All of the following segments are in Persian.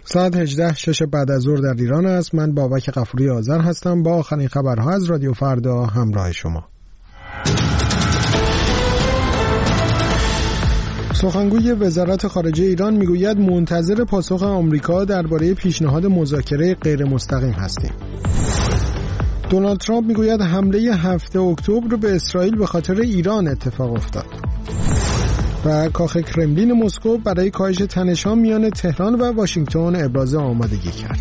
ساعت 18:06 بعد از ظهر در ایران است. من بابک غفوری آذر هستم با آخرین خبرها از رادیو فردا همراه شما. سخنگوی وزارت خارجه ایران میگوید منتظر پاسخ آمریکا درباره پیشنهاد مذاکره غیر مستقیم هستیم. دونالد ترامپ میگوید حمله 7 اکتبر به اسرائیل به خاطر ایران اتفاق افتاد. و کاخ کرملین مسکو برای کاهش تنش‌ها میان تهران و واشنگتن ابراز آمادگی کرد.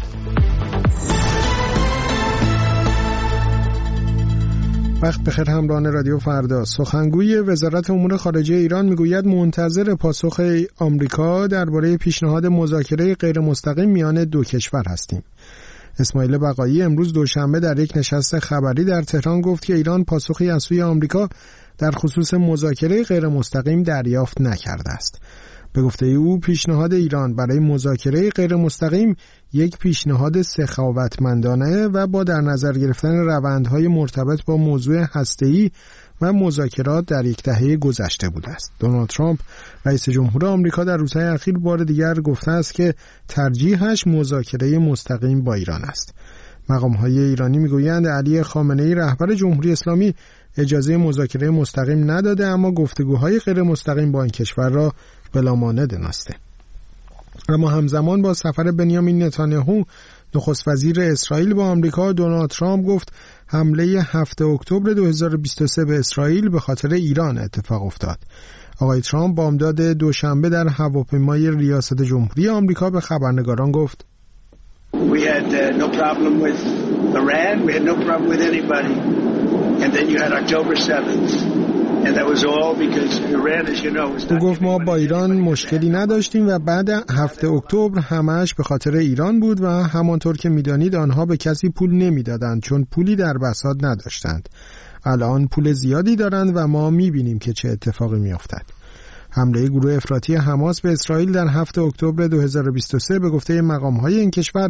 وقت بخیر همراهان رادیو فردا. سخنگوی وزارت امور خارجه ایران میگوید منتظر پاسخ آمریکا درباره پیشنهاد مذاکره غیر مستقیم میان دو کشور هستیم. اسماعیل بقایی امروز دوشنبه در یک نشست خبری در تهران گفت که ایران پاسخی از سوی آمریکا در خصوص مذاکره غیر مستقیم دریافت نکرده است. به گفته او پیشنهاد ایران برای مذاکره غیر مستقیم یک پیشنهاد سخاوتمندانه و با در نظر گرفتن روندهای مرتبط با موضوع هسته‌ای و مذاکرات در یک دهه گذشته بوده است. دونالد ترامپ رئیس جمهور آمریکا در روزهای اخیر بار دیگر گفته است که ترجیحش مذاکره مستقیم با ایران است. مقام‌های ایرانی میگویند علی خامنه‌ای رهبر جمهوری اسلامی اجازه مذاکره مستقیم نداده، اما گفتگوهای غیر مستقیم با این کشور را بلامانع دانسته. اما همزمان با سفر بنیامین نتانیاهو نخست وزیر اسرائیل با آمریکا، دونالد ترامپ گفت حمله 7 اکتبر 2023 به اسرائیل به خاطر ایران اتفاق افتاد. آقای ترامپ بامداد دوشنبه در هواپیمای ریاست جمهوری آمریکا به خبرنگاران گفت We had no problem with Iran, we had no problem with anybody. And then you had October 7th. And that was all because Iran, as you know, was او گفت ما با ایران مشکلی نداشتیم و بعد 7 اکتبر همش به خاطر ایران بود و همانطور که میدانید آنها به کسی پول نمیدادند چون پولی در بساط نداشتند. الان پول زیادی دارند و ما میبینیم که چه اتفاقی میافتد. حمله گروه افراطی حماس به اسرائیل در 7 اکتبر 2023 به گفته مقام‌های این کشور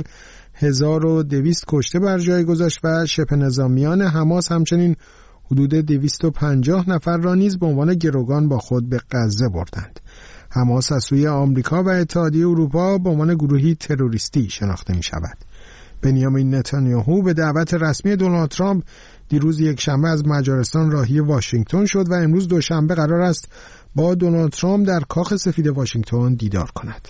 1200 کشته بر جای گذاشت و شبه نظامیان حماس همچنین حدود 250 نفر را نیز به عنوان گروگان با خود به غزه بردند. حماس از سوی آمریکا و اتحادیه اروپا به عنوان گروهی تروریستی شناخته می شود. بنیامین نتانیاهو به دعوت رسمی دونالد ترامپ دیروز یکشنبه از مجارستان راهی واشنگتن شد و امروز دوشنبه قرار است با دونالد ترامپ در کاخ سفید واشنگتن دیدار کند.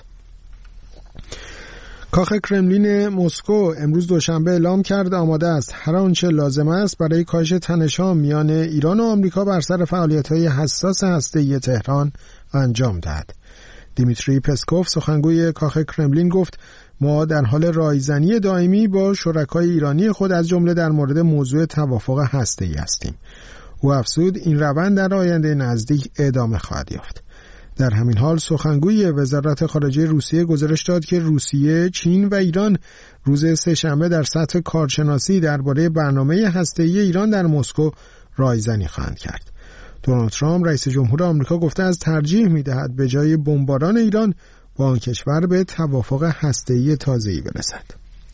کاخ کرملین مسکو امروز دوشنبه اعلام کرد آماده است هر آنچه لازم است برای کاهش تنش‌ها میان ایران و آمریکا بر سر فعالیت‌های حساس هسته‌ای تهران انجام دهد. دیمیتری پسکوف سخنگوی کاخ کرملین گفت ما در حال رایزنی دائمی با شرکای ایرانی خود از جمله در مورد موضوع توافق هسته‌ای هستیم. او افزود این روند در آینده نزدیک ادامه خواهد یافت. در همین حال سخنگوی وزارت خارجه روسیه گزارش داد که روسیه، چین و ایران روز سه‌شنبه در سطح کارشناسی درباره برنامه هسته‌ای ایران در مسکو رایزنی خواهند کرد. دونالد ترامپ رئیس جمهور آمریکا گفته از ترجیح می‌دهد به جای بمباران ایران با آن کشور به توافق هسته‌ای تازه‌ای برسد.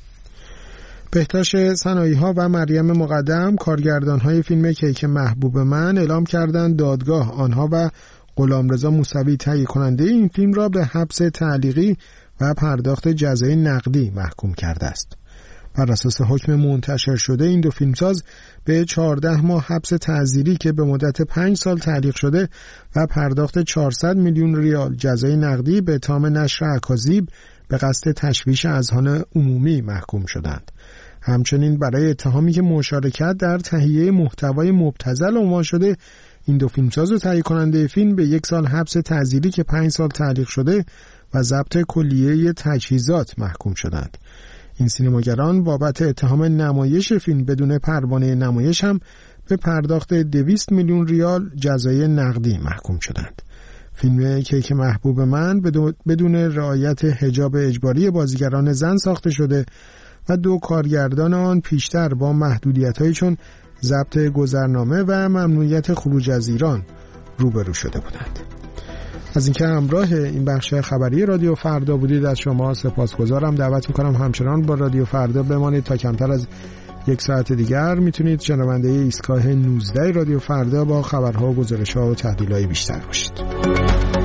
بهتاش صنایع‌ها و مریم مقدم کارگردان‌های فیلم کیک محبوب من اعلام کردند دادگاه آنها و غلامرضا موسوی تهیه کننده این فیلم را به حبس تعلیقی و پرداخت جزای نقدی محکوم کرده است. بر اساس حکم منتشر شده این دو فیلمساز به 14 ماه حبس تعزیری که به مدت 5 سال تعلیق شده و پرداخت 400 میلیون ریال جزای نقدی به اتهام نشر اکاذیب به قصد تشویش اذهان عمومی محکوم شدند. همچنین برای اتهامی که مشارکت در تهیه محتوای مبتذل عنوان شده این دو فیلمساز و تهیه کننده فیلم به 1 سال حبس تعزیری که 5 سال تعلیق شده و ضبط کلیه تجهیزات محکوم شدند. این سینماگران بابت اتهام نمایش فیلم بدون پروانه نمایش هم به پرداخت 200 میلیون ریال جزای نقدی محکوم شدند. فیلم کیک محبوب من بدون رعایت حجاب اجباری بازیگران زن ساخته شده و 2 کارگردان آن پیشتر با محدودیت‌هایی چون ضبط گذرنامه و ممنوعیت خروج از ایران روبرو شده بودند. از اینکه همراه این بخش خبری رادیو فردا بودید از شما سپاسگزارم. دعوت میکنم همچنان با رادیو فردا بمانید تا کمتر از 1 ساعت دیگر میتونید شنونده ایستگاه 19 رادیو فردا با خبرها و گزارش‌ها و تحلیل‌های بیشتر باشید.